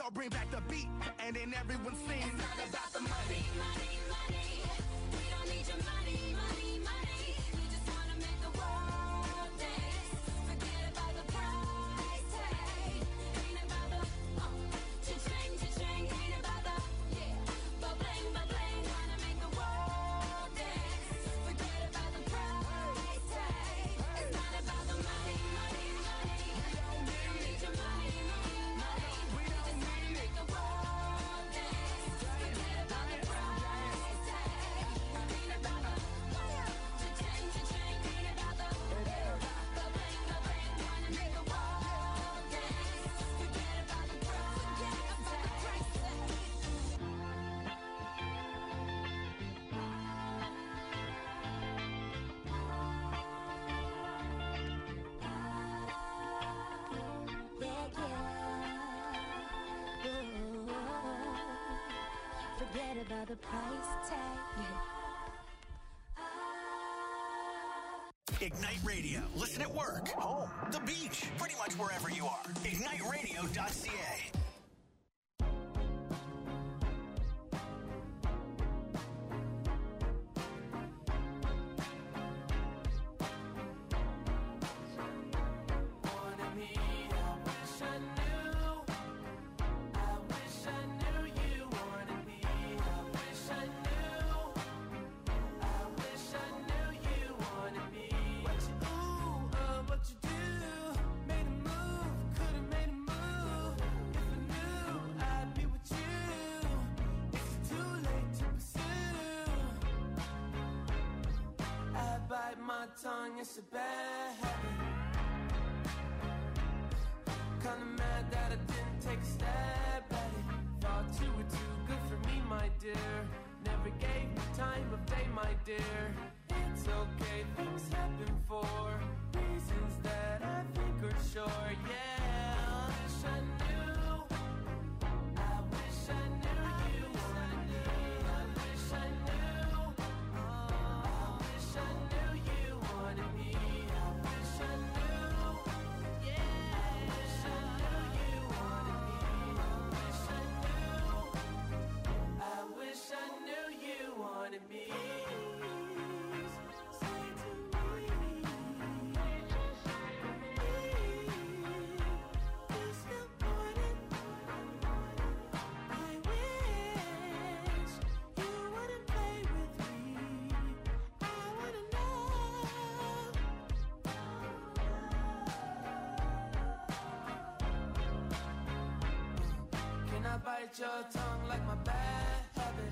So bring back the beat, and then everyone sings. It's not about the money, money, money. We don't need your money, money, money. We just wanna make the world dance. Forget about the price tag. Ain't about the cha-ching, cha-ching. Ain't about the ba-bling, ba-bling. Wanna make the world dance. Forget about the price tag. It's not about the money, money, money. We don't need your money, money, money. We just wanna make the world dance. Forget about the price tag. Ain't about the cha-ching, cha-ching. Ain't about the ba-bling, ba-bling. Wanna make the world dance. Forget about the price tag. Forget about the price tag. Ignite Radio. Listen at work, home, the beach, pretty much wherever you are. IgniteRadio.ca. Tongue, it's a bad habit. Kinda mad that I didn't take a stab at it. Thought you were too good for me, my dear. Never gave me time of day, my dear. It's okay, things happen for reasons that I think are sure, yeah. I wish I knew. I wish I knew you. I wish I knew. I wish I knew you wanted me. I wish I knew. Yeah. I wish I knew you wanted me. I wish I knew. I wish I knew you wanted me. Say to me. It's important. I wish you wouldn't play with me. I wanna know. Can I bite your tongue like my bad habit?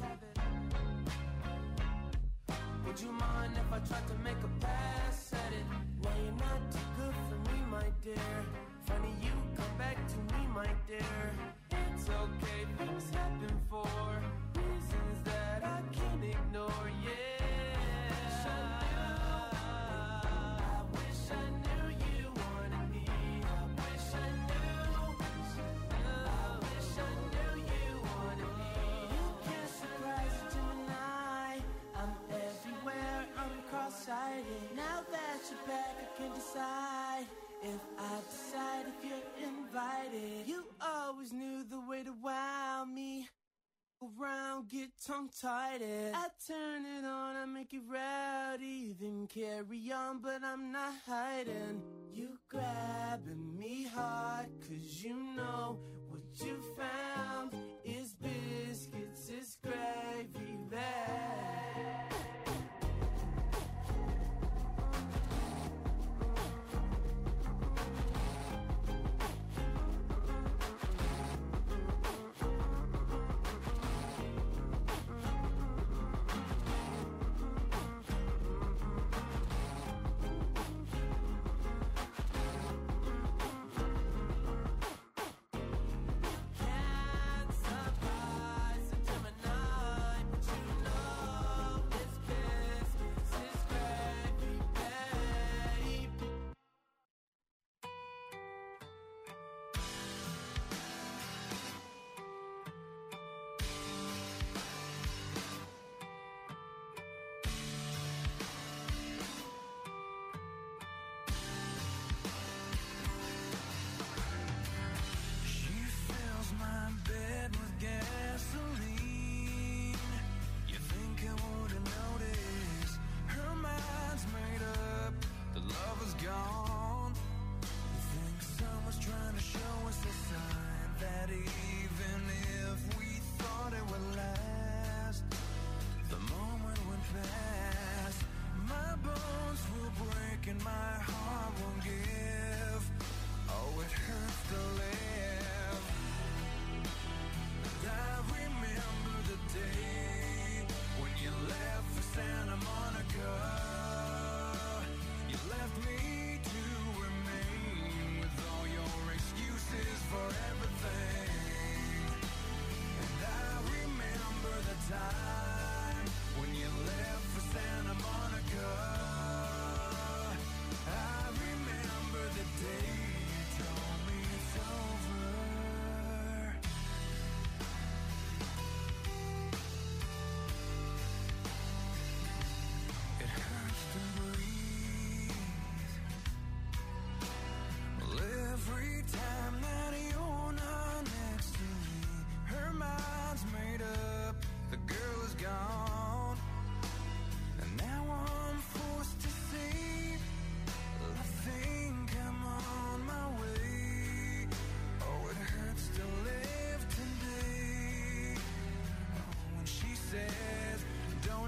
Would you mind if I tried to make a pass at it? Now you're not too good for me, my dear. Funny you come back to me, my dear. It's okay, things happen for reasons that I can't ignore, yeah. I wish I knew you wanted me. I wish I knew. I wish I knew you wanted me. You can't surprise a Gemini. I'm everywhere, I'm cross-sighted. Now that you're back, I can decide if I decide if you're invited. You always knew the way to wow me. Around, get tongue-tied. I turn it on, I make it rowdy. Then carry on, but I'm not hiding. You grabbing me hard, 'cause you know what you found is biscuits, is gravy bag.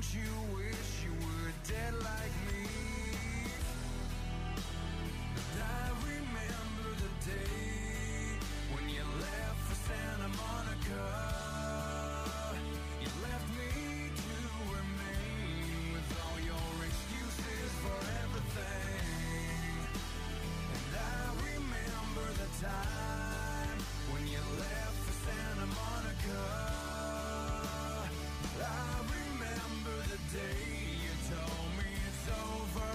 you wish you were dead like me? But I remember the day when you left for Santa Monica. You left me to remain with all your excuses for everything. And I remember the time when you left for Santa Monica. I remember the day you told me it's over.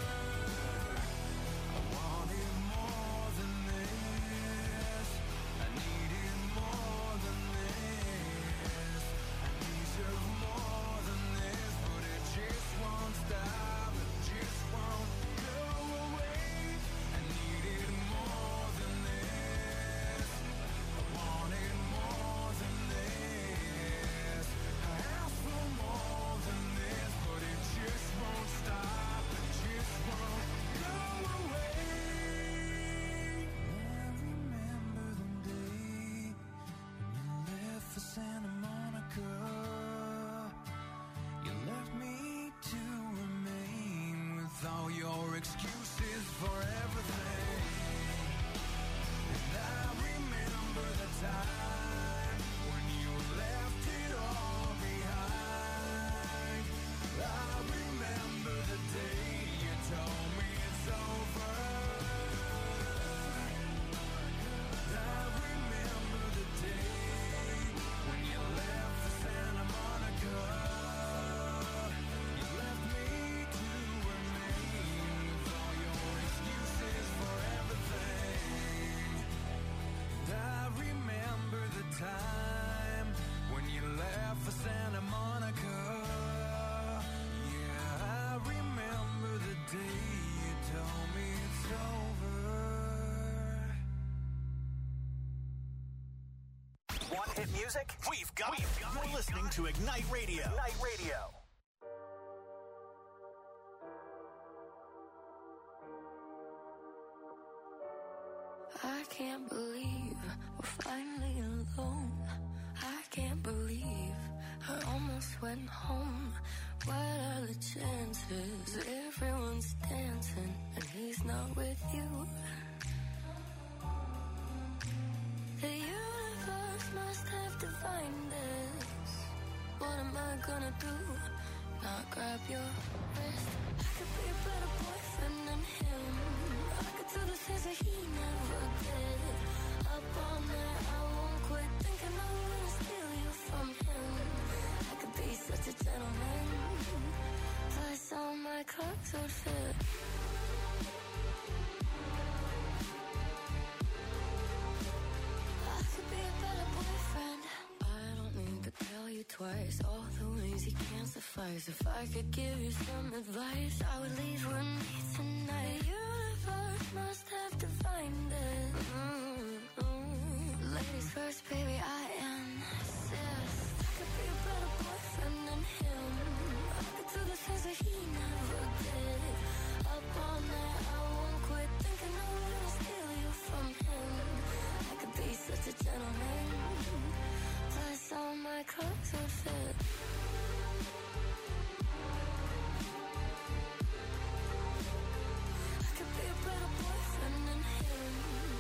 I wanted more than this. I needed more than this. I deserve more than this, but it just won't stop. It just won't go away. I needed more than this. I wanted more than this. I asked for more than this, but it just won't stop. It just won't go away. I remember the day when you left for Santa Monica. You left me to remain with all your excuses for everything. And I remember the time when you left it all behind. I remember the day you told me it's over. I remember the day when you left for Santa Monica. You left me to remain with all your excuses for everything. And I remember the time when you left for Santa Monica. Yeah, I remember the day you told me it's over. Want hit music? We've got it. You're listening to Ignite Radio. Ignite Radio. I can't believe we're finally alone. I can't believe I almost went home. What are the chances? Everyone's dancing and he's not with you. The universe must have defined this. What am I gonna do? Not grab your wrist. I could be a better boyfriend than him. I could do the things that he never did. Up all night, I won't quit thinking I'm gonna steal you from him. I could be such a gentleman. Plus all my clothes would fit. I could be a better boyfriend. I don't need to tell you twice all the ways you can't suffice. If I could give you some advice, I would leave with me tonight. The universe must have defined it. Ladies first, baby, I insist. I could be a better boyfriend than him. I could do the things that he never did. Up all night, I won't quit thinking I'm gonna steal you from him. I could be such a gentleman. Plus all my clothes would fit. I could be a better boyfriend than him.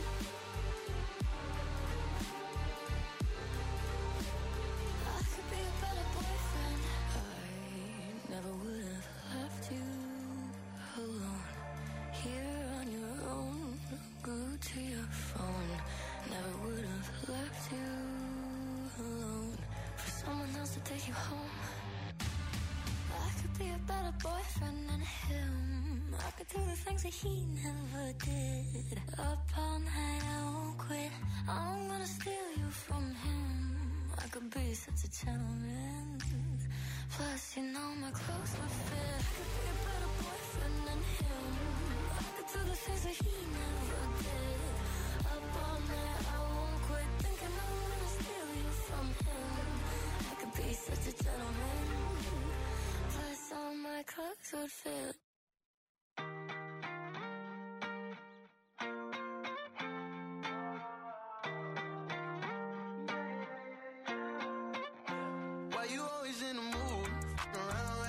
I could be a better boyfriend. I never would have left you alone. Here on your own, glued to your phone. Never would have left you alone for someone else to take you home. I could be a better boyfriend than him. I could do the things that he never did. Up all night, I won't quit. I'm gonna steal you from him. I could be such a gentleman. Plus, you know my clothes would fit. I could be a better boyfriend than him. I could do the things that he never did. Up all night, I won't quit thinking I'm gonna steal you from him. I could be such a gentleman. Plus, all my clothes would fit. Why you always in the mood? Around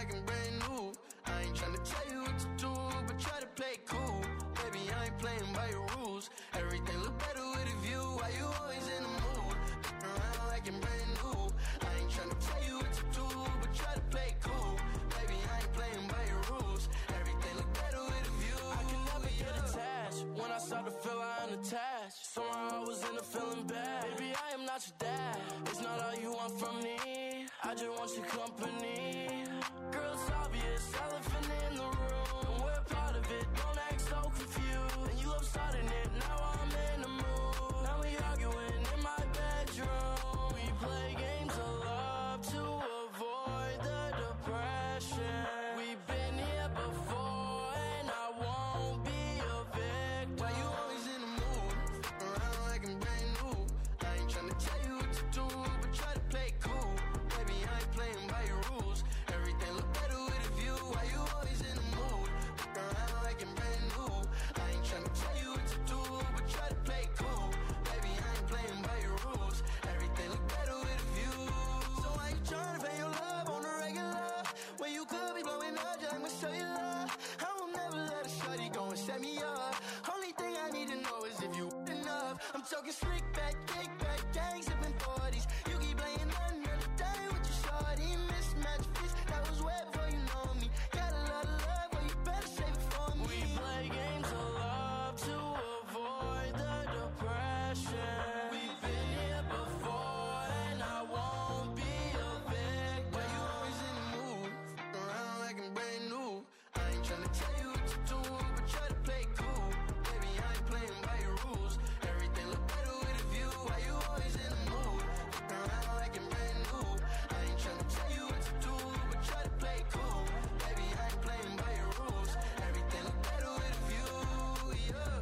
Baby, I ain't playing by your rules. Everything look better with a view. Why you always in the mood? Around like I'm brand new. I ain't tryna tell you what to do, but try to play cool. Baby, I ain't playing by your rules. Everything look better with a view. I can never get attached. When I start to feel I am attached, somehow I was in a feeling bad. Baby, I am not your dad. It's not all you want from me. I just want your company. Girl, it's obvious, elephant in the room. We're part of it, don't act so confused. And you love starting it, now I'm in the mood. Now we arguing in my bedroom. We play games of love to avoid the depression. We've been here before and I won't be a victim. Why you always in the mood? Around like I'm brand new. I ain't tryna tell you what to do, but try to play cool. Baby, I ain't playing by your rules. Everything look better with a view. Why you always in the mood? Around like I'm brand new. I ain't tryna tell you what to do, but try to play cool. Baby, I ain't playing by your rules. Everything look better with a view. So why you tryna pay your love on the regular? When you could be blowing up, just I'ma show you love. I will never let a shorty go and set me up. Only thing I need to know is if you enough. I'm talking slick back, kick back, gang sipping 40s. You keep playing another day with your shorty. Mismatch fish, that was wet before you know me. Got a lot of love, but you better save it for me. We play games of love to avoid the depression. We've been here before and I won't be a victim. Why you always in the mood? Around like I'm brand new. I ain't tryna tell you what to do, but try to play cool. Baby, I ain't playing by your rules. Everything look better with a view. Why you always in the mood? Around like I'm brand new. I ain't tryna tell you what to do, but try to play cool. Baby, I ain't playing by your rules. Everything look better with a view, yeah.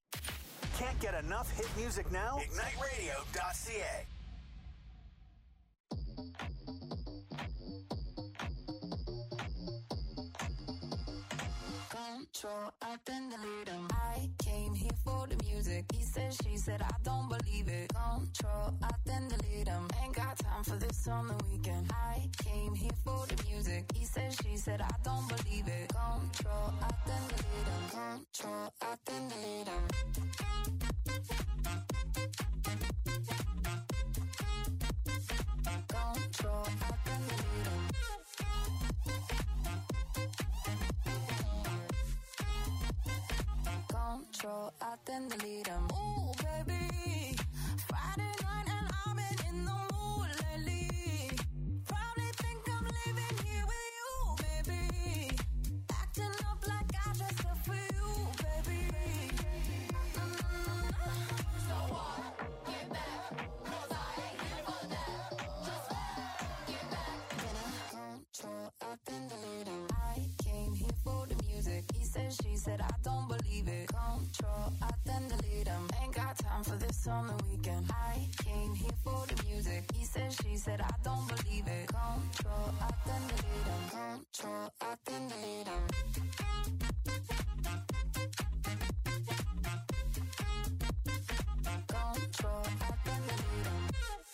Can't get enough hit music now? IgniteRadio.ca. Control, I then delete him. I came here for the music. He said, she said, I don't believe it. Control, I then delete him. Ain't got time for this on the weekend. I came here for the music. He said, she said, I don't believe it. Control, I then delete him. Control, I then delete him. Control, I then delete him. Control, I then delete him. Ooh, baby, Friday night and I've been in the mood lately. Probably think I'm leaving here with you, baby. Acting up like I dressed up for you, baby. So what? Get back, 'cause I ain't here for that. Just get back. Then control, I then delete him. I came here for the music. He said, she said, I don't believe it. Control, I then delete him. Ain't got time for this on the weekend. I came here for the music. He said, she said, I don't believe it. Control, I then delete him. Control, I then delete him. Control, I then delete him.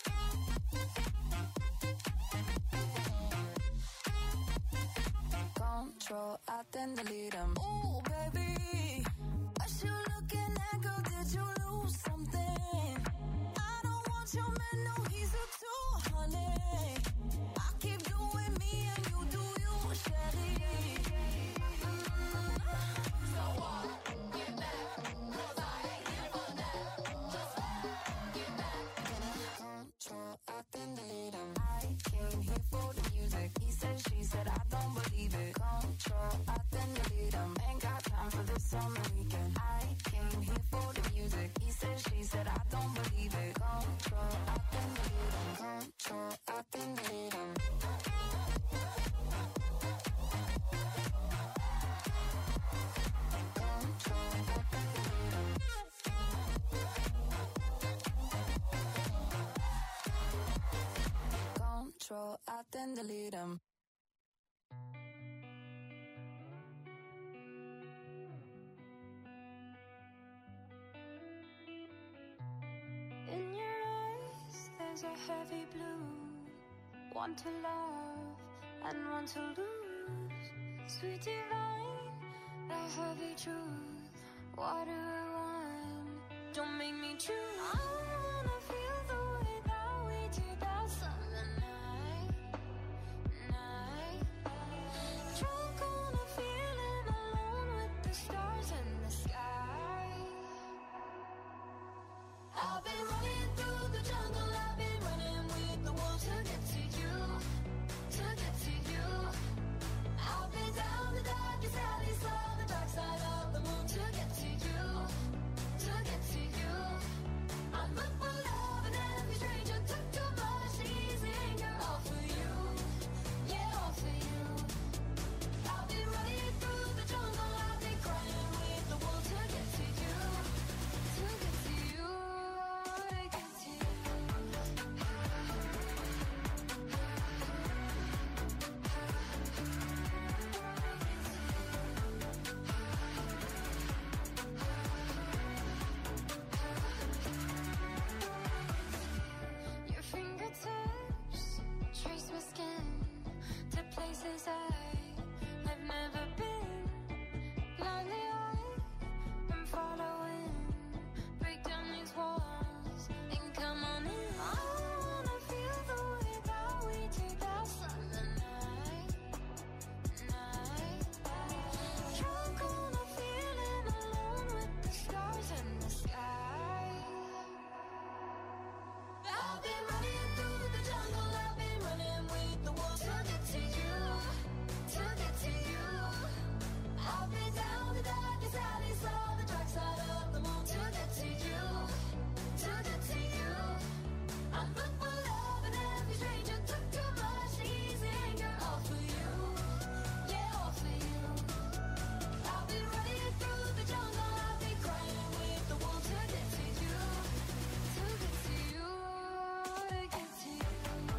Control, I then delete him. Ooh, baby, what you looking at, girl? Did you lose something? I don't want your man, no, he's a 200. I keep doing me and you do you, Sherry. So what? Get back, 'cause I ain't here for that. Just get back. Control, I then delete him. I came here for the music. He said, she said, I don't believe it. Control, I then delete him. Ain't got time for this on the weekend. I came here for the music. He said, she said, I don't believe it. Control, I then delete him. Control, I then delete him. Control, I then delete him. Control, I then delete him. In your eyes, there's a heavy blue. One to love and one to lose. Sweet divine, the heavy truth. What do I want? Don't make me choose. I wanna feel the way that we did that summer night. Drunk on a feeling, alone with the stars in the sky. I've been running through the jungle, I've been running with the wolves to get to you, to get to you. I've been down the darkest alley, saw the dark side of the moon to get to you, to get to you. I'm up for love and every stranger took too much easy anger, all for you, yeah, all for you. I've been running through the jungle, I've been crying with the wolves to get to you, to get to you, to get to you. Your fingertips trace my skin to places I've never been. Blindly I'm following. Break down these walls and come on in. I wanna feel the way that we did that summer night. Drunk on a feeling, alone with the stars in the sky. I've been running through the jungle, I've been running with the wolves to get to you, to get to you. I've been down the darkest alley, saw the dark side of the moon to get to you, to get to you. I'm booked for love and every stranger took too much easy anger, all for you, yeah, all for you. I've been running through the jungle, I've been crying with the wolves to get to you, to get to you, to get to you.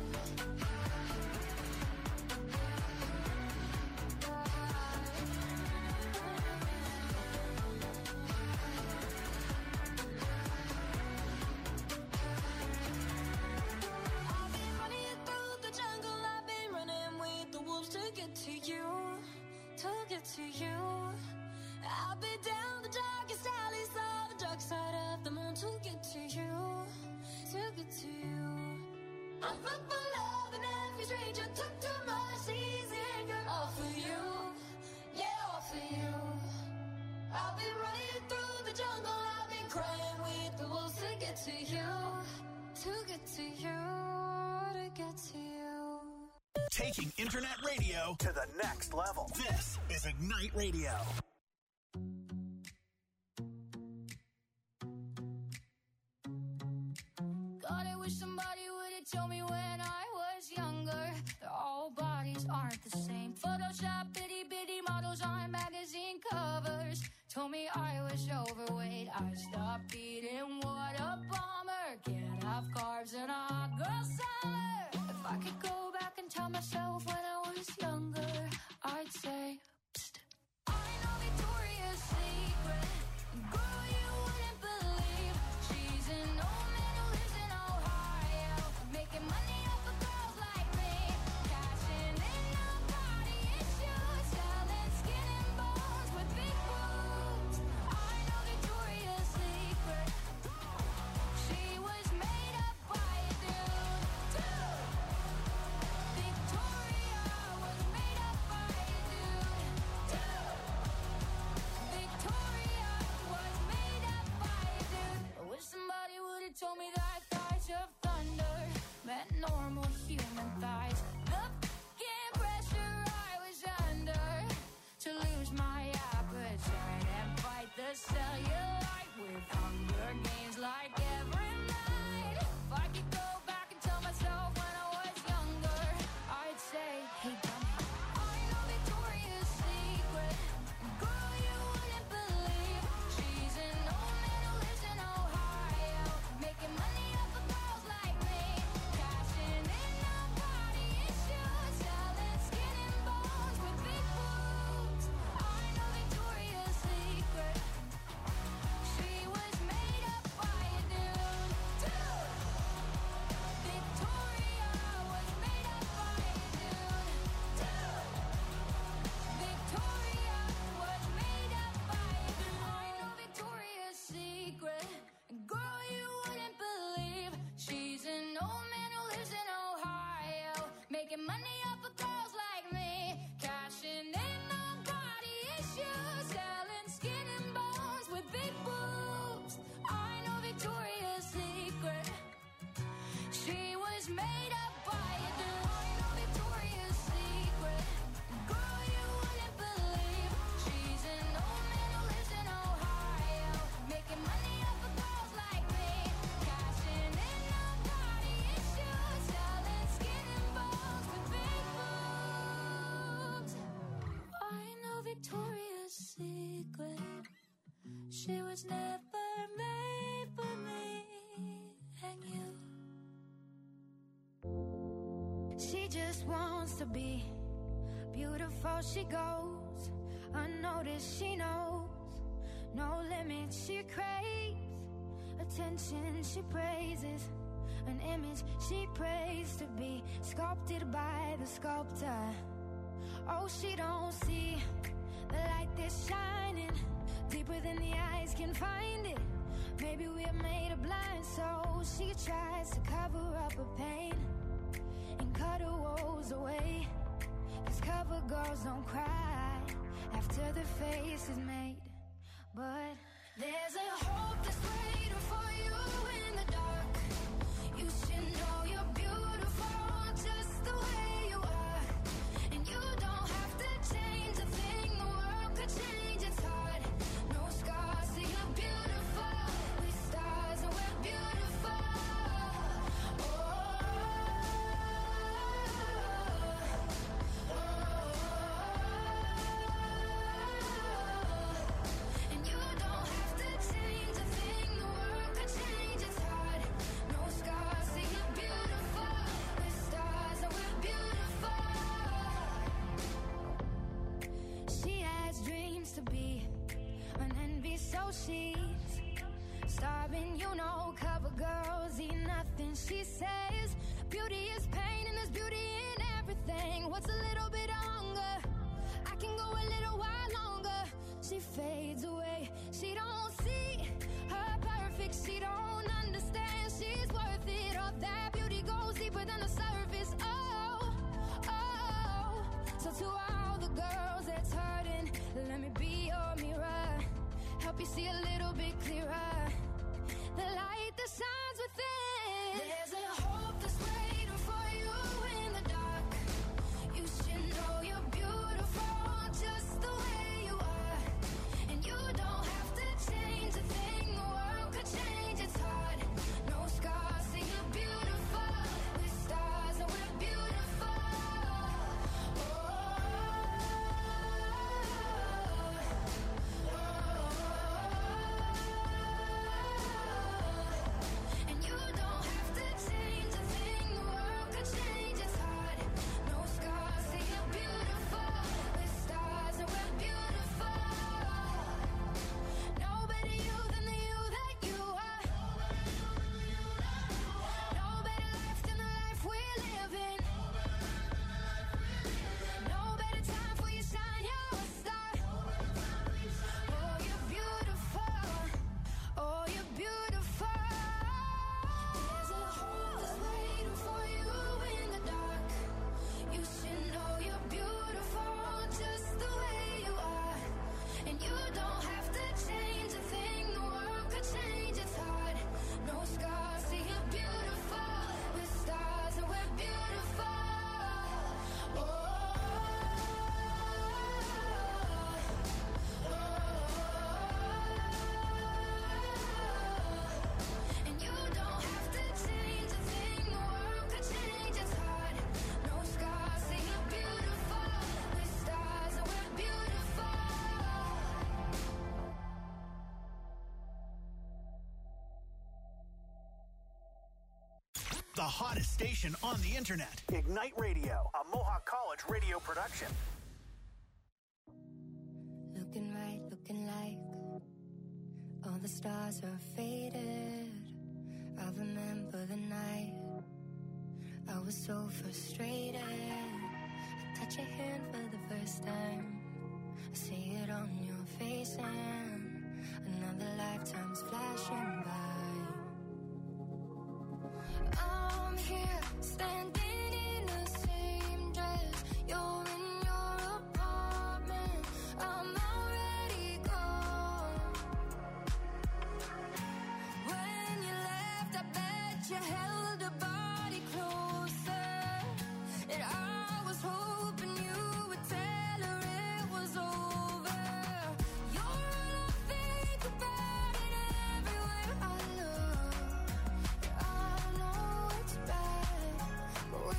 I've been running through the jungle, I've been running with the wolves to get to you, to get to you. I've been down the darkest alleys, saw the dark side of the moon to get to you, to get to you. I'm booked for love and every stranger took too much easy anger, all for you, yeah, all for you. I've been running through the jungle, I've been crying with the wolves to get to you, to get to you, to get to you. Taking internet radio to the next level. This is Ignite Radio. God, I wish somebody would have told me when I was younger that all bodies aren't the same. Photoshop bitty bitty models on magazine covers told me I was overweight. I stopped eating, what a bummer. Can't have carbs in a hot girl summer. If I could go back and tell myself when I was younger, I'd say, psst. I know Victoria's Secret, girl, you wouldn't believe. She's an old man who lives in Ohio, making money off of girls like me, cashing in on body issues, selling skin and bones with big boobs. I know Victoria's Secret, she was made up by a dude, Victoria was made up by a dude, Victoria was made up by a dude. I wish somebody would have told me that thighs of thunder meant normal human thighs. The fucking pressure I was under to lose my appetite and fight the cellulite with Hunger Games like every night. If I could go back and tell myself when I was younger, I'd say, hey, dummy, I know Victoria's Secret, girl, you wouldn't believe. She's an old man who lives in Ohio, making money off of girls like me, cashing in on body issues, selling skin and bones with big boobs. I know Victoria's Secret, She was never made for me and you. She just wants to be beautiful. She goes unnoticed. She knows no limit. She craves attention. She praises an image she prays to be sculpted by the sculptor. Oh, she don't see the light that's shining deeper than the eyes can find it. Maybe we're made of blind souls. She tries to cover up her pain and cut her woes away. 'Cause cover girls don't cry after the face is made. But there's a hope that's waiting for you in the dark. You should know you're beautiful just the way you are. And you don't have to change a thing. The world could change, it's hard. No scars, so you're beautiful. We're stars and we're beautiful. And you don't have to change a thing. The world could change, it's hard. No scars, so you're beautiful. We're stars and we're beautiful. She has dreams to be an envy, so she's starving. You know, cover girls eat nothing. She says beauty is pain and there's beauty in everything. What's a little bit of hunger? I can go a little while longer. She fades away. She don't see her perfect. She don't understand she's worth it. All that beauty goes deeper than the surface. Oh, oh. So to all the girls that's hurting, let me be your mirror. Help you see a little bit clearer. The light that shines within. There's a hope that's waiting for you in the dark. You should know you're beautiful just the way you are. And you don't have to change a thing. The world could change, it's hard. No scars, so you're beautiful. We're stars and we're beautiful. And you don't have to change a thing. The world could change, it's hard. No scars, so you're beautiful. We're stars and we're beautiful. No better you than the you that you are. No better life than the life we're living. No better time for you shine, you're a star. Oh, you're beautiful. Oh, you're beautiful. There's a hope that's waiting for you in the dark. You should know you're beautiful just the way you are. And you don't have to change a thing. The world could change, it's hard. No scars, so you're beautiful. We're stars and we're beautiful. And you don't have to change a thing. The world could change, it's hard. No scars, so you're beautiful. We're stars and we're beautiful. The hottest station on the internet. Ignite Radio, a Mohawk College radio production. Looking right, looking like all the stars are faded. I remember the night I was so frustrated. I touch your hand for the first time. I see it on your face and another lifetime's flashing by. I'm here standing in the same dress. You're in your apartment. I'm already gone. When you left, I bet you held a body closer. And I was hoping you would tell her it was over. You're all I think about and everywhere I look. I know it's bad, but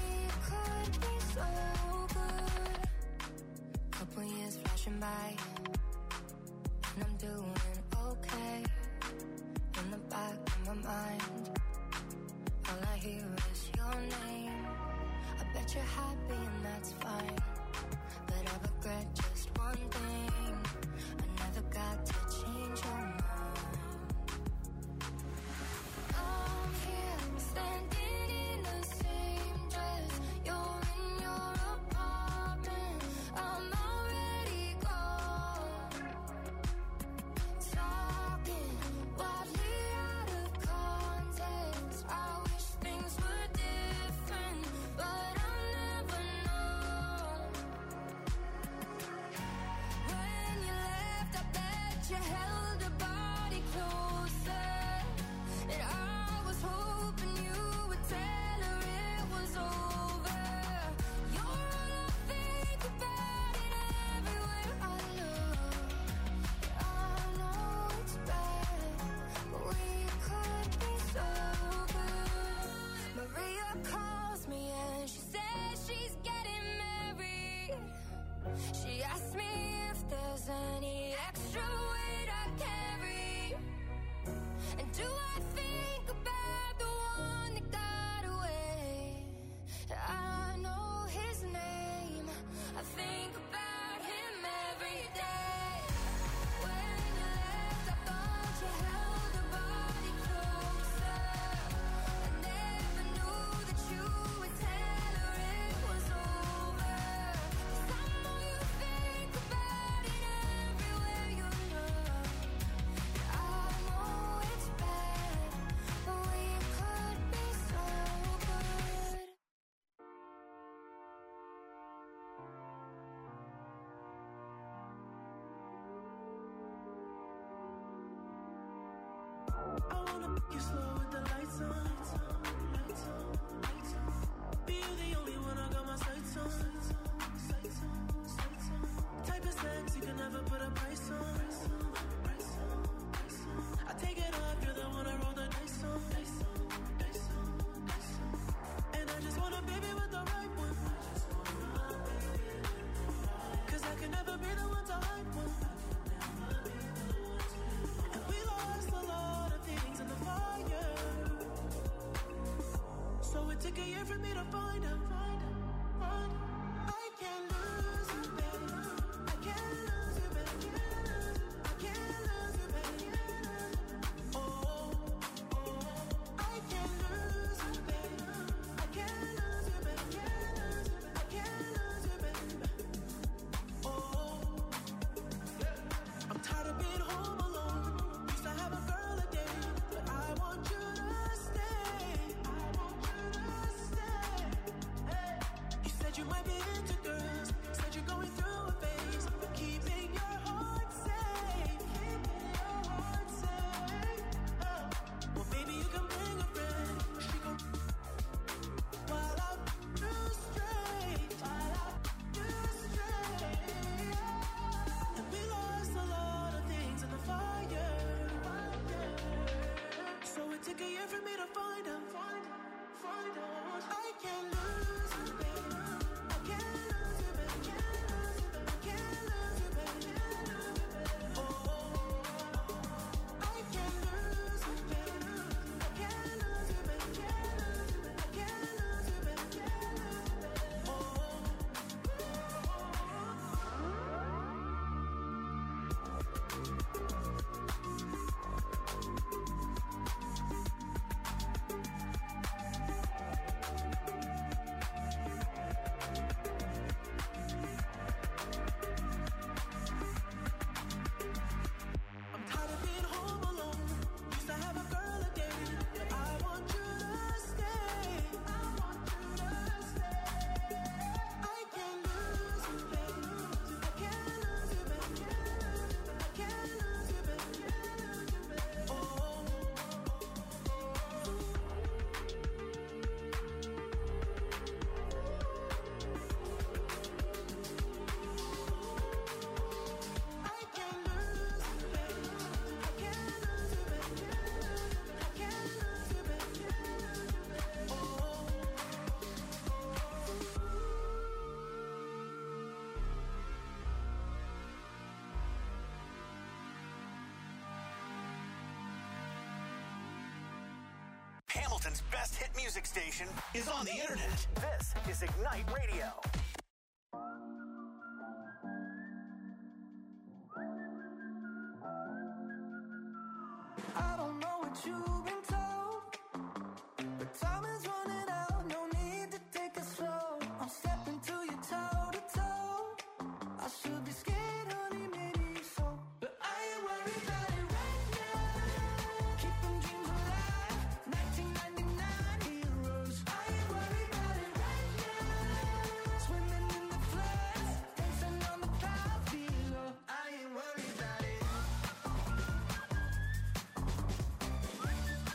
calls me and she says she's getting married. She asked me if there's any extra weight I carry. And do I think about the one that got away? I know his name. I think about him every day. When you left, I thought you held her body closer. I never knew that you would tell her it was over. 'Cause I know you think about it everywhere you look. I know it's bad, but we could be so good. I wanna make you slow with the lights on. Be you the only one I got my sights on. Type of sex you can never put a price on. I take it off, you're the one I roll the dice on. And I just want a baby with the right one. 'Cause I can never be the one to hide one. And we lost a lot of things in the fire. So it took a year for me to find her. I can't lose you, baby. I can't lose you, baby. I can't lose you, baby. Oh, I can't lose you, baby. I can't lose you, baby. I can't lose you, baby. Oh, I'm tired of being home alone. Used to have a girl a day, but I want you to stay. I want you to stay. Hey. You said you might be into girls. Said you're going through a phase. Keeping your heart safe. Keeping your heart safe. Oh. Well, baby, you can bring a friend. She gon' while I do straight. While I do straight. And we lost a lot of things in the fire. So it took a year for me to find her. I can't lose you, baby. I can't lose you, baby. I can't lose you, baby. Oh, I can't lose you, baby. I can't lose you, baby. I can't lose you, baby. I'm tired of being home alone. Used to have a girl a day, but I want you to stay. I want you to stay. I can't lose you, baby. I can't lose you, baby. I can't lose you, baby. Oh. I can't lose you, baby. I can't lose you, baby. I can't lose you, baby. Oh. Hamilton's best hit music station is on the internet. This is Ignite Radio. I don't know what you've been told, but time is running out. No need to take it slow. I'm stepping to you toe to toe. I should be scared, honey, maybe so, but I ain't worried about it right now. Keeping dreams alive, 1999 heroes. I ain't worried about it right now. Swimming in the floods, dancing on the clouds below. I ain't worried about it.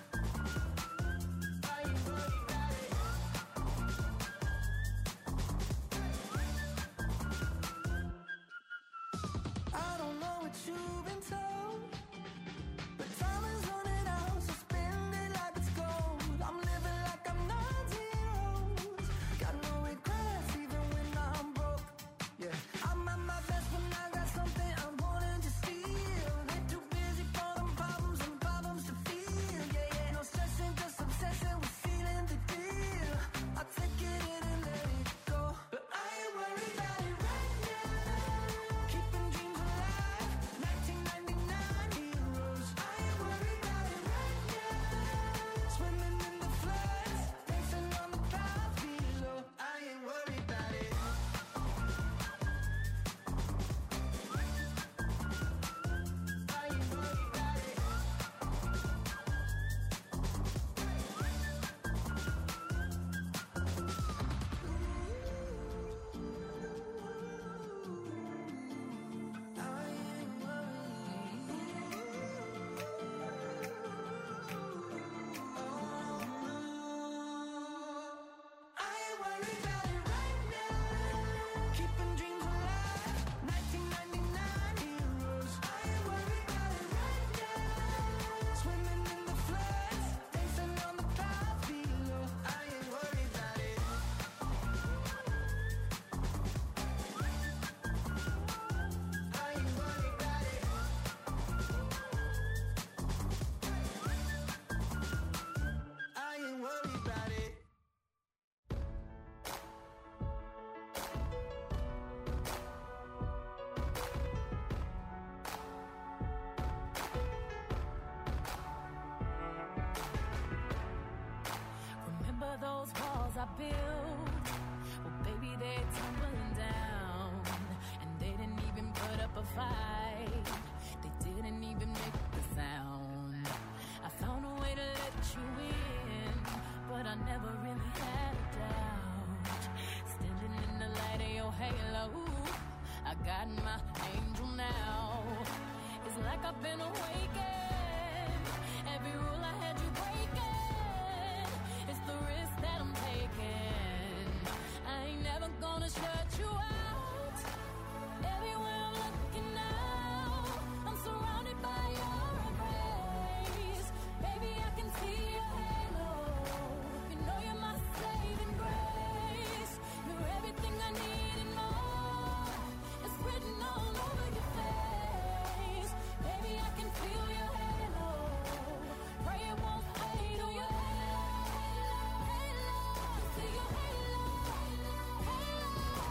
built, well, baby, they're tumbling down. And they didn't even put up a fight. They didn't even make the sound. I found a way to let you in, but I never really had a doubt. Standing in the light of your halo, I got my angel now. It's like I've been awakened. Every rule I had you breaking. It's the risk that I'm taking. I ain't never gonna shut you out. Everywhere I'm looking now, I'm surrounded by your embrace. Baby, I can see your halo. You know you're my saving grace. You're everything I need and more. It's written all over your face. Baby, I can feel your halo. Pray it won't fade. Oh, your halo, halo, see your halo, halo,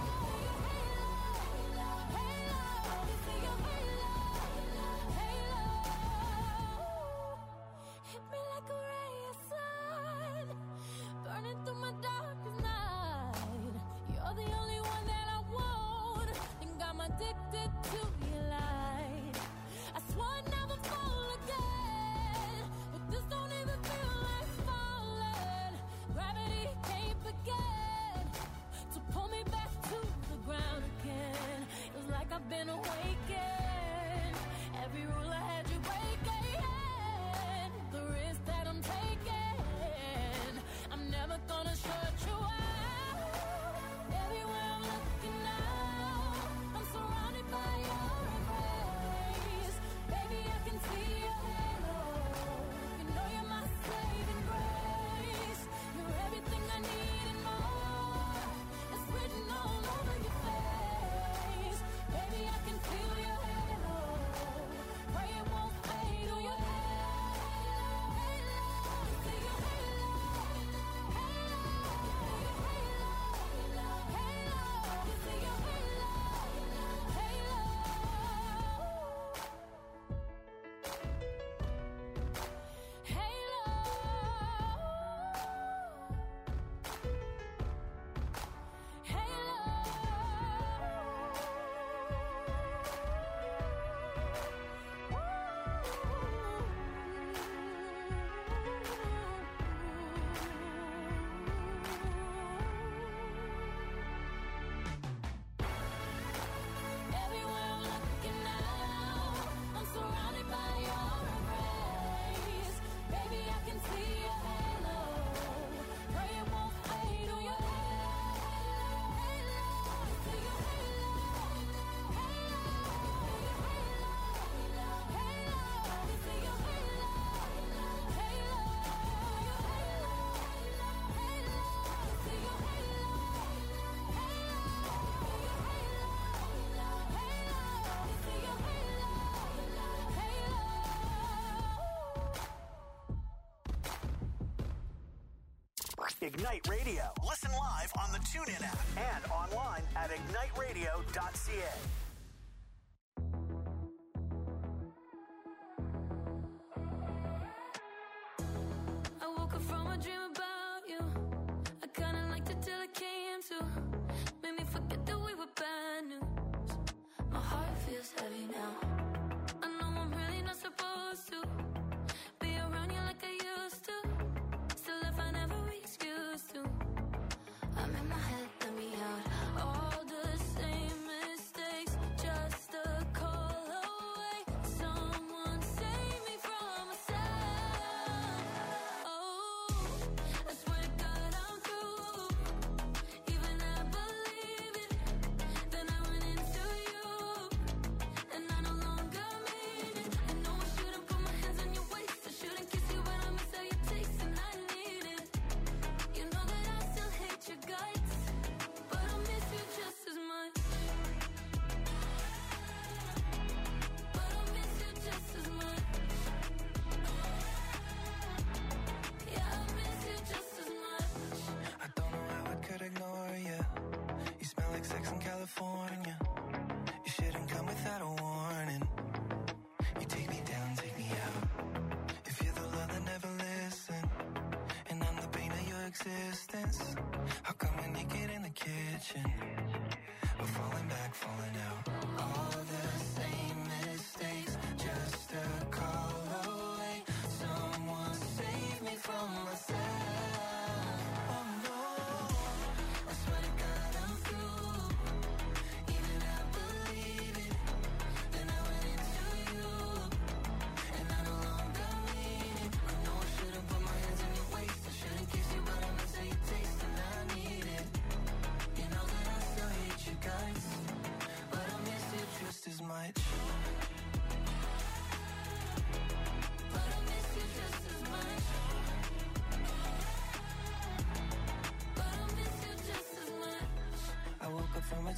halo, see your halo, halo. Hit me like a ray of sun, burning through my darkest night. You're the only one that I want. Think I'm addicted to your light. I swore I'd never fall again, but this don't even feel like falling. Gravity can't begin to pull me back to the ground again. It's like I've been awakened. Every rule I had you breaking. The risk that I'm taking, I'm never gonna shut you out. Everywhere I'm looking now, I'm surrounded by your embrace. Baby, I can see your halo. You know you're my saving grace. You're everything I need and more. It's written all over your face. Baby, I can feel your halo. Pray it won't fade. Oh, your halo, halo, see your halo, halo, halo, see your halo, halo. Everywhere I'm looking now, I'm surrounded by your embrace. Baby, I can see your halo. Pray it won't fade. Oh, your halo, halo, see your halo, halo, halo, see your halo, halo, your halo, halo, see your halo, Ignite Radio. Listen live on the TuneIn app and online at igniteradio.ca. I woke up from a dream about you. I kinda liked it till it came to. Made me forget that we were bad news. My heart feels heavy now. I know I'm really not supposed to be around you like I used to. Still, I find every excuse to. I'm in my head, let me out. All the same mistakes, just a call away. Someone save me from myself. Oh, I swear to God I'm through. Even at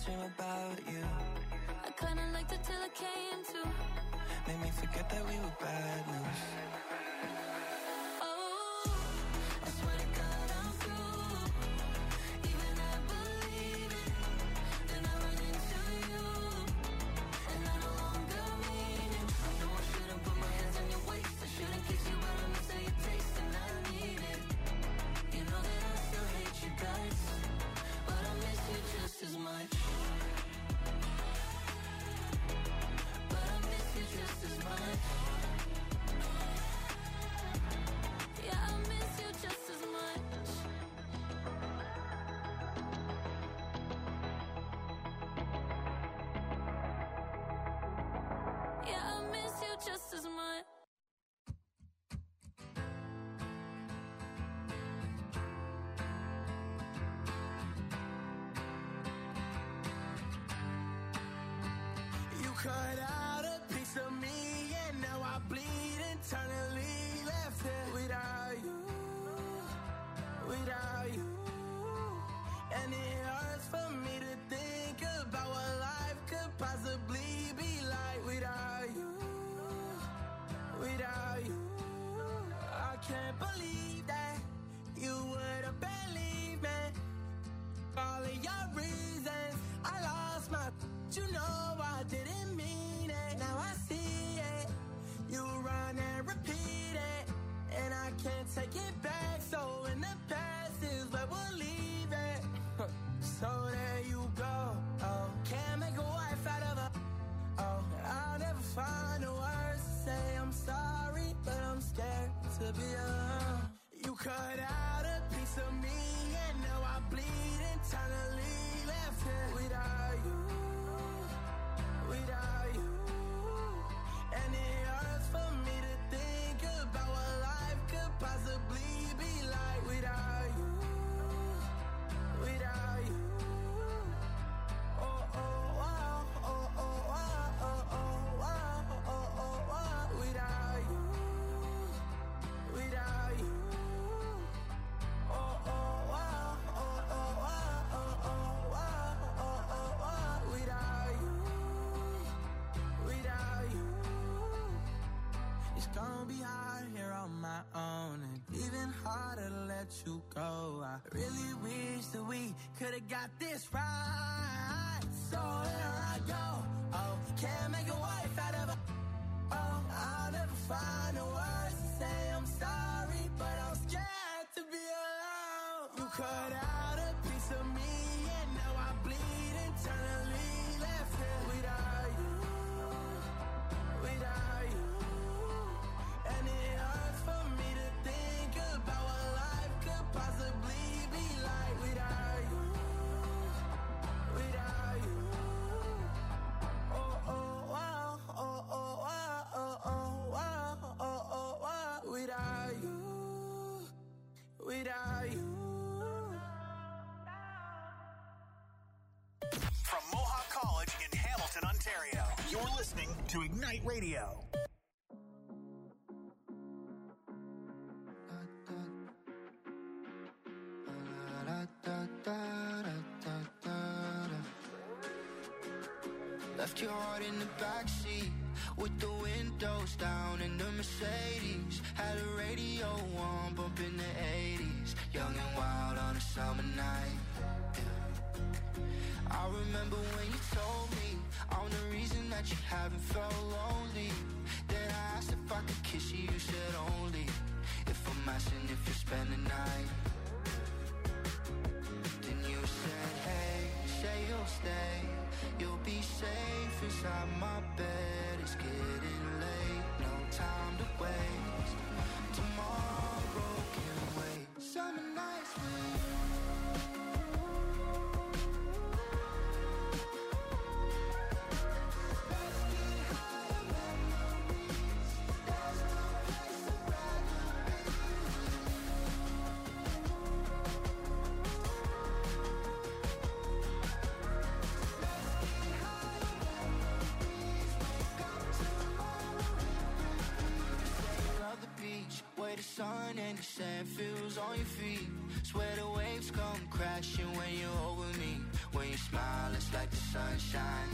dream about you. I kinda liked it till it came to. Made me forget that we were bad news. Oh, I swear to God I'm through. Even I believe it. Then I run into you, and I no longer mean it. I know I shouldn't put my hands on your waist. I shouldn't kiss you, but I miss how you taste, and I need it. You know that I still hate you guys, but I miss you just as much. But I miss you just as much. Yeah, I miss you just as much. Yeah, I miss you just as much. You cut out a piece of me, and now I bleed internally. Left here without you, without you. And it hurts for me to think about what life could possibly be like without you, without you. I can't believe that you would have believed me. All of your reasons, I lost my. You know I didn't mean it. Now I see it. You run and repeat it, and I can't take it back. So in the past is where we'll leave it. So there you go. Oh, can't make a wife out of a. Oh, I'll never find the words to say I'm sorry, but I'm scared to be alone. You cut out a piece of me, and now I bleed internally. Left here without you, without you. And it hurts for me to think about what life could possibly be like without you, without you. Oh, oh, wow, oh, oh, wow, oh, oh, wow, oh, oh, wow. Without you, without you. Oh, oh, wow, oh, oh, wow, oh, oh, wow, oh, oh, wow. Without you, without you. It's gonna be hard here on my own, and even harder to let you go. I really wish that we could've got this right. So here I go. Oh, can't make a wife out of a. Oh, I'll never find the words to say I'm sorry, but I'm scared to be alone. You cut out a piece of me, and now I bleed internally. Left here without you, without you. And it hurts for me to think about what life could possibly be like without you, without you. Oh, oh, wow, oh, oh, wow, oh, oh, wow, oh, oh, wow. Without you, without you. From Mohawk College in Hamilton, Ontario, you're listening to Ignite Radio. Left your heart in the backseat with the windows down in the Mercedes. Had a radio on, bumping the 80s. Young and wild on a summer night. Yeah. I remember when you told me I'm the reason that you haven't felt lonely. Then I asked if I could kiss you, you said only if I'm asking if you spend the night. Then you said, hey, say you'll stay. You'll be safe inside my bed. It's getting late, no time to waste. Tomorrow can wait. Summer nights with you. Let's get higher memories. There's no place I'd rather be with you. Where the sun and the sand feels on your feet. Swear the waves come crashing when you're over me. When you smile, it's like like the sunshine.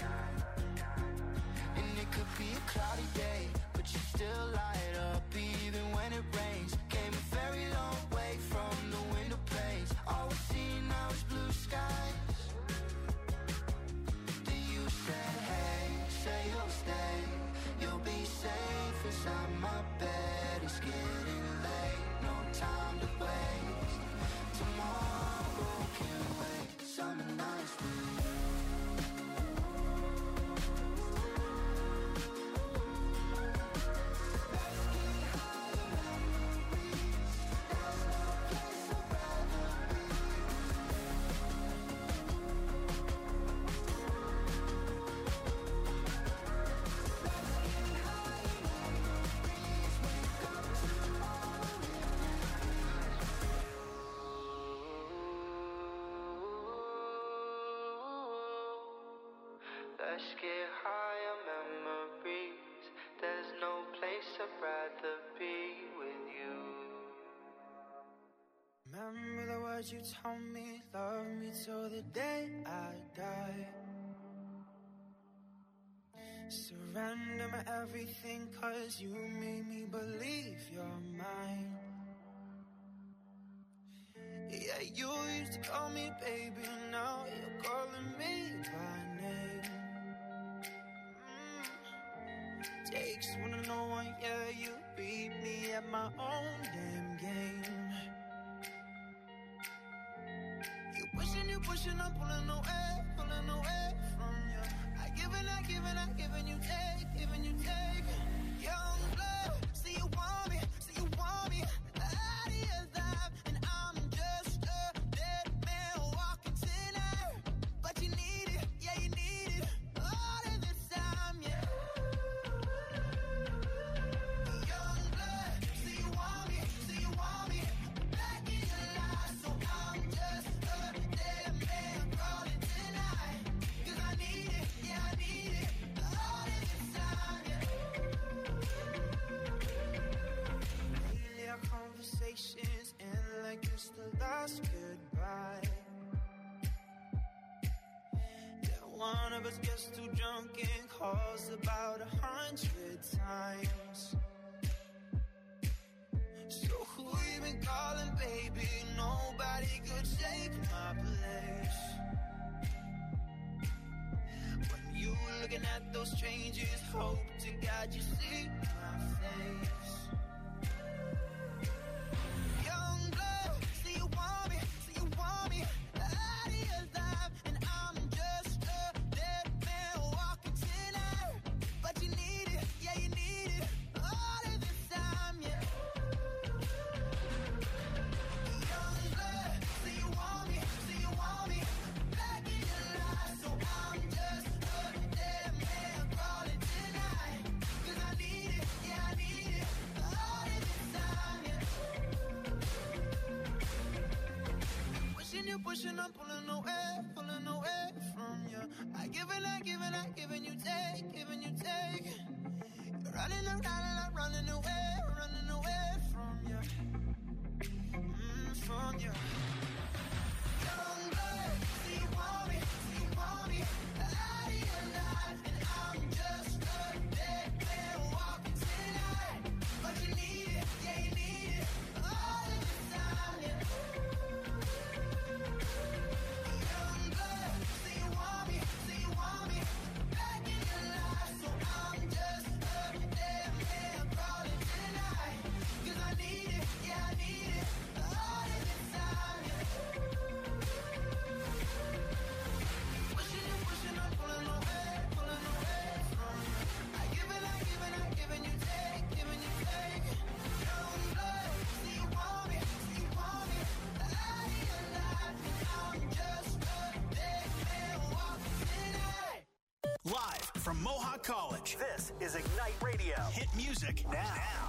And it could be a cloudy day, but you still light up even when it rains. Came a very long way from the window panes. All we see now is blue skies. Then you said, hey, say you'll stay. You'll be safe inside my bed. It's getting late, no time to waste. Tomorrow can't wait, summer nights with you. Let's get high on memories. There's no place I'd rather be with you. Remember the words you told me, love me till the day I die. Surrender my everything, cause you made me believe you're mine. Yeah, you used to call me baby, now you're calling me by name. Takes one to know one, yeah, you beat me at my own damn game. You pushing, I'm pulling away from you. I giving you take. Young blood, see you want me, out of your life, and I'm just a dead man walking tonight. But you need it, yeah, you need it, all of this time, yeah. Young blood, see you want me, back in your life, so I'm just a dead man crawling tonight. 'Cause I need it, yeah, I need it, all of this time, yeah. Lately our conversations end like it's the last goodbye. Yeah, one of us gets too drunk and calls about 100 times. So who you been calling, baby? Nobody could take my place. When you looking at those strangers, hope to God you see my face. Young blood, see you want me, out of your life, and I'm just a dead man walking tonight. But you need it, yeah, you need it, all of this time, yeah. Young blood, see you want me, back in your life, so I'm just a dead man crawling tonight. 'Cause I need it, yeah, I need it, all of this time, yeah. Pushing, I'm pulling away from you. I giving you take. You're running away from you. From you. Young blood, see you want me, out of your life, and I'm just a dead man walking tonight. But you need it, yeah, you need it, all of this time, yeah. Young blood, see you want me, back in your life, so I'm just a dead man crawling tonight. 'Cause I need it, yeah, I need it, all of this time, yeah. Pushing, I'm pulling away from you. I giving you take. Young blood, see you want me, out of your life, and I'm just a dead man walking tonight. Live from Mohawk College, this is Ignite Radio. Hit music now.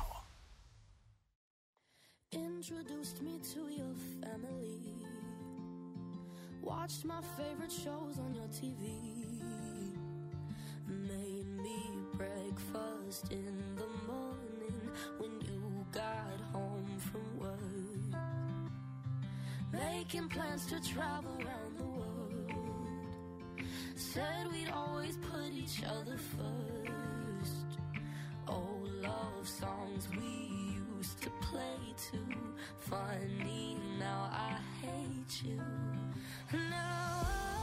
Introduced me to your family. Watched my favorite shows on your TV. Made me breakfast in the morning when you got home from work. Making plans to travel around the world. said we'd always put each other first. Old love songs we used to play too. Funny, now I hate you. Now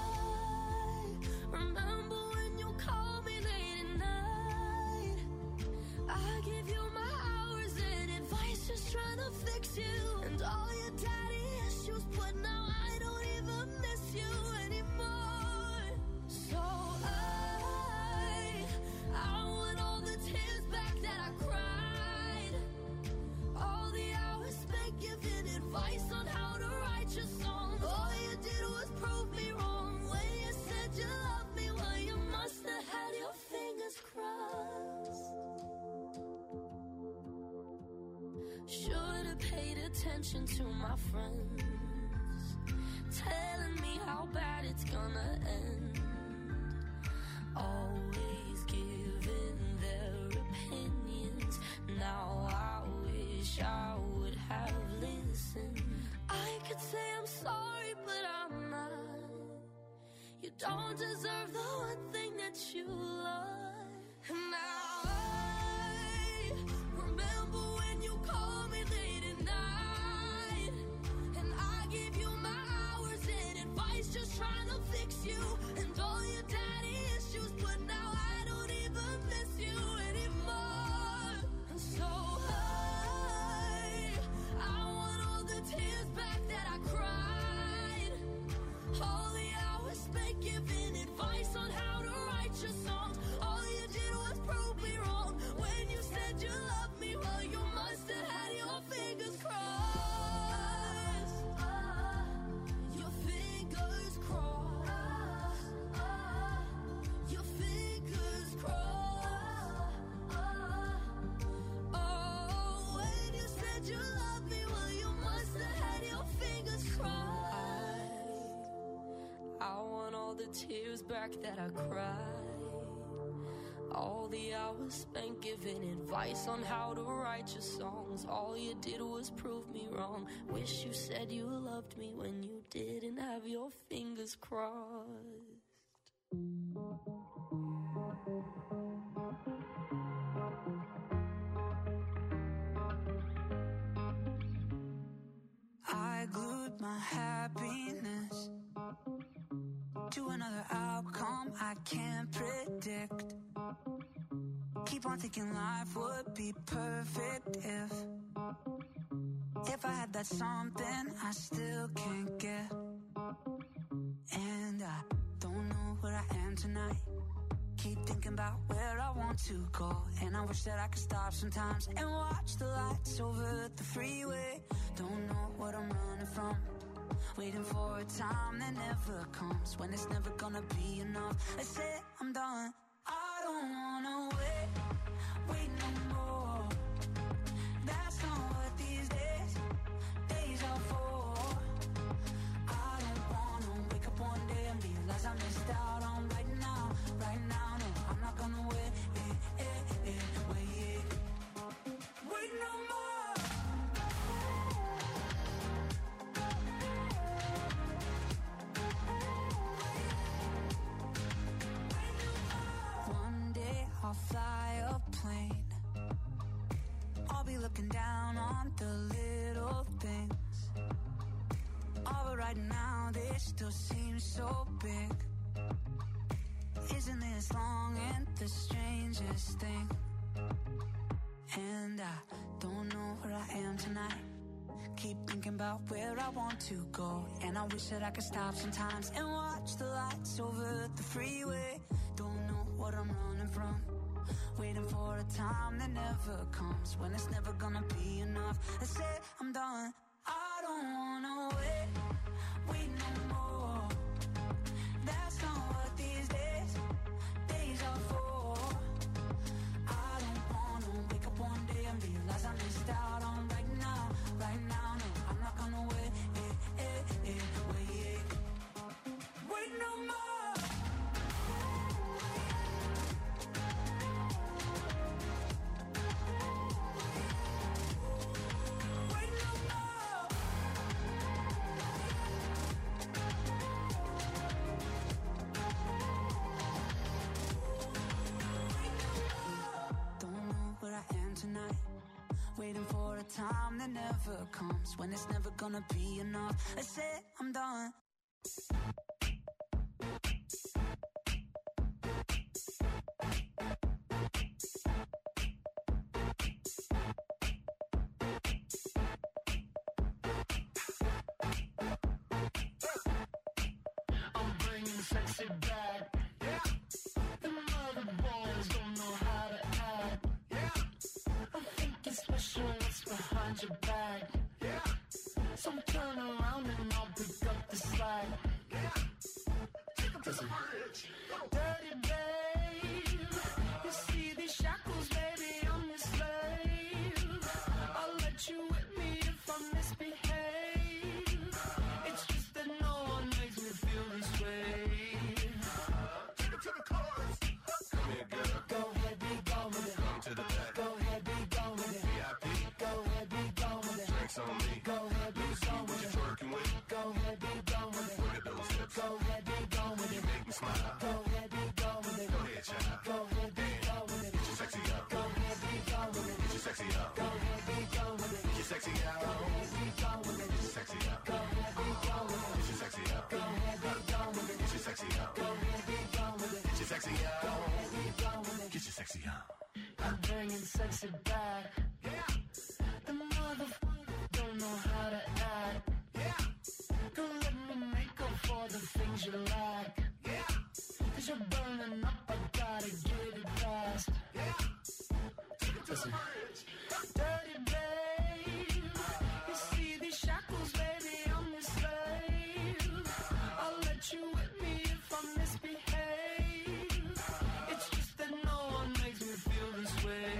I remember when you called me late at night. I give you my hours and advice, just trying to fix you. And all your daddy issues, but now I don't even miss you anymore. So I want all the tears back that I cried. All the hours spent giving advice on how to write your song. All you did was prove me wrong. When you said you loved me, well, you must have had your fingers crossed. Should have paid attention to my friends, telling me how bad it's gonna end. Always giving their opinions. Now I wish I would have listened. I could say I'm sorry, but I'm not. You don't deserve the one thing that you love. And now I remember when you called me late at night, and I gave you my hours and advice, just trying to fix you. And all your daddy issues, but now I don't even miss you anymore. And so I want all the tears back that I cried. All the hours spent giving advice on how to write your songs. All you did was prove me wrong. When you said you loved me, well, you must have had your fingers crossed. Your fingers crossed. Your fingers crossed. Oh, when you said you loved me, well, you must have had your fingers crossed. I want all the tears back that I cried. All the hours spent giving advice on how to write your songs. All you did was prove me wrong. Wish you said you loved me when you didn't have your fingers crossed. I glued my happiness to another outcome I can't predict. Keep on thinking life would be perfect if I had that something I still can't get. And I don't know where I am tonight. Keep thinking about where I want to go, and I wish that I could stop sometimes and watch the lights over the freeway. Don't know what I'm running from, waiting for a time that never comes, when it's never gonna be enough. I say I'm done. I don't wanna wait no more. That's not what these days are for. I don't wanna wake up one day and realize I missed out on right now. No, I'm not gonna wait no more. One day I'll fly a plane. I'll be looking down on the little things. All but right now they still seem so big. Isn't this long and the strangest thing? And I don't know where I am tonight. Keep thinking about where I want to go, and I wish that I could stop sometimes and watch the lights over the freeway. Don't know what I'm running from, waiting for a time that never comes, when it's never gonna be enough. I say I'm done. I don't wanna wait no more. That's not what these days are for. I don't wanna wake up one day and realize I missed out on right now. No, I'm not gonna wait no more. Wait no more. time that never comes, when it's never gonna be enough. I said I'm done. I'm bringing sexy back. Yeah. The mother boys don't know how to act. Yeah. I think it's special what's behind your back. Yeah. So turn around and I'll pick up the slack. Yeah. Take 'em to the bridge. Dirty babe. You see these shackles, baby, I'm your slave. I'll let you whip me if I misbehave. It's just that no one makes me feel this way. Take 'em to the chorus. Come here, girl. Go ahead, be gone with it. Come to the back. Go ahead, be gone with it. VIP. Go ahead, be gone with it. Drinks on me. Go ahead, be gone with it. Working with. Go ahead, be gone with it. Look at those hips. Go ahead, be gone with it. You make me smile. Go ahead, be gone with it. Go ahead, child. Go ahead, be gone with it. Get your sexy up. Go ahead, be gone with it. Get your sexy up. Go ahead, be gone with it. Get your sexy out. Go ahead, be gone with it. Get your sexy up. Go ahead, be gone with it. Get your sexy up. Go ahead, be gone with it. Get your sexy up. Go ahead, be gone with it. Get your sexy up. Go ahead, be gone with it. Get your sexy up. I'm bringing sexy back. Yeah. The motherfucker don't know how to act. Yeah. Don't let me make up for the things you lack. Yeah. 'Cause you're burning up, I gotta get it fast. Yeah. Take it to the bridge. Dirty babe. You see these shackles, baby, I'm your slave. I'll let you whip me if I misbehave. It's just that no one makes me feel this way.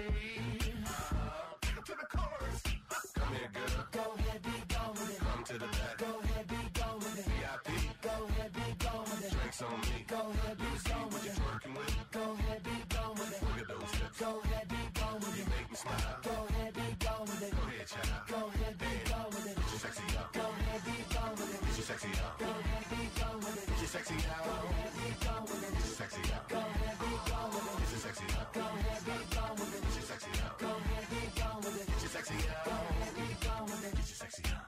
Take it to the chorus. Come here, girl. Go ahead, be gone with it. Come to the back. Go ahead, be gone with it. VIP. Go ahead, be gone with it. Drinks on me. Go ahead, be gone with it. Working with. Go ahead, be gone with it. Look at those hips. Go ahead, be gone with it. You make me smile. Go ahead, be gone with it. Go ahead, child. Go ahead, be gone with it. Get your sexy up. Go ahead, be gone with it. Get your sexy up. Go ahead, be gone with it. Get your sexy out. Go ahead, be gone with it. Get your sexy up. Go ahead, be gone with it. Get your sexy up. Go ahead, be gone with it. Get your sexy up. Go ahead, be gone with it. Get your sexy up. Go ahead, be gone with it. Get your sexy up.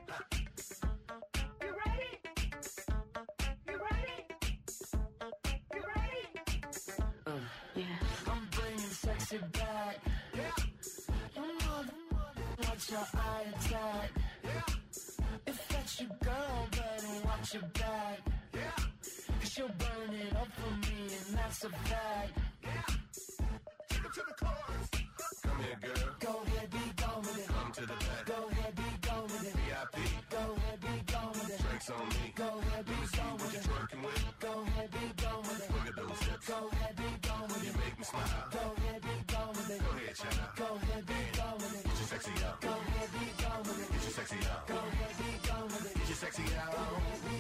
You ready? You ready? You ready? Yeah. I'm bringing sexy back. Yeah. You mother, watch your eye attack. Yeah. If that's your girl, better watch your back. Yeah. 'Cause she'll burn it up for me, and that's a fact. Yeah. Take it to the chorus. Come here, girl. Go ahead, be gone with it. Come to the back. Go ahead, be gone with it. VIP. Go ahead, be gone with it. Drinks on me. Go